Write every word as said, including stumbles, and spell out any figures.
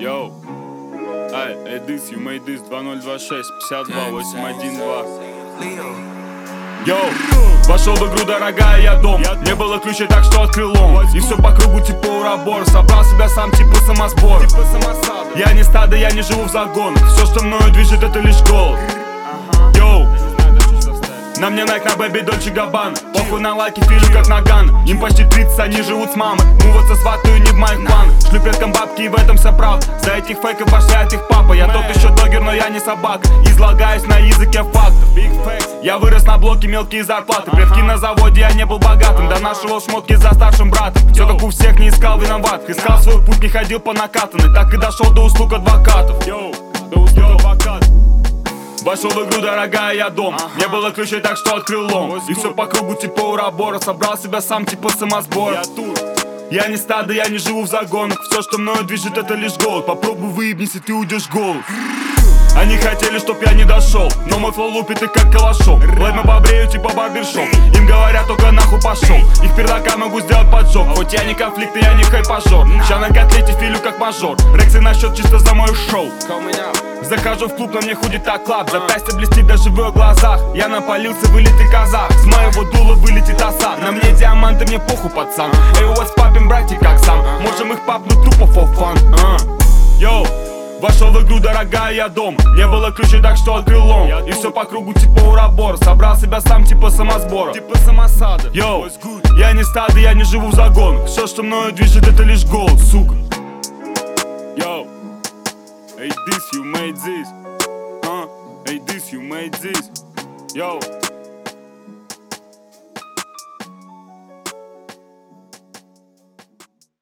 Йоу, ай, эй, this, you made this, два ноль два шесть пятьдесят два восемь один два. Йоу, вошел в игру, дорогая, я дом. Не было ключей, так что открыл он. И все по кругу, типа урабор. Собрал себя сам, типа самосбор. Я не стадо, я не живу в загонах. Все, что мною движет, это лишь голод. Йоу, на мне Nike, на Baby Dolce Gabbana. Похуй на лайки, филю как наган. Им почти тридцать, они живут с мамой. Муваться сватаю не в моих планах. Шлю предкам бабки, и в этом вся правда. За этих фейков поощряет их папа. Я тот еще догер, но я не собака. Излагаюсь на языке фактов. Я вырос на блоке, мелкие зарплаты. Предки на заводе, я не был богатым. Донашивал шмотки за старшим братом. Все как у всех, не искал виноват. Искал свой путь, не ходил по накатанной. Так и дошел до услуг адвокатов. Йоу, до услуг адвокатов. Вошел в игру, дорогая, я дом. Ага. Не было ключей, так что открыл лом. И все по кругу, типа урабора. Собрал себя сам, типа самосбор. Я тут. Я не стадо, я не живу в загонах. Все, что мною движет, это лишь голод. Попробуй выебнись, и ты уйдешь голод. Они хотели, чтоб я не дошел, но мой флоу лупит и как калашом. Лайма побрею, типа барбершоп. Им говорят, только нахуй пошел. Их пердака могу сделать поджог. Хоть я не конфликтный, я не хайпажор. Ща на котлете филю как мажор. Рексы на счет чисто за мое шоу. Захожу в клуб, на мне ходит так клаб. Запястье блестит даже в ее глазах. Я напалился, вылитый казах. С моего дула вылетит оса. На мне диаманты, мне похуй, пацан. Эй, у вас папин братья как сам. Можем их папнуть тупо for fun. Йоу, вошел в игру, дорогая, я дом. Не было ключей, так что открыл лом. И все по кругу, типа урабор. Собрал себя сам, типа самосбора. Типа самосада. Йоу, я не стадо, я не живу в загонах. Все, что мною движет, это лишь голод, сука. Йоу, эй, this, you made this. Huh? Эй, this, you made this. Йоу.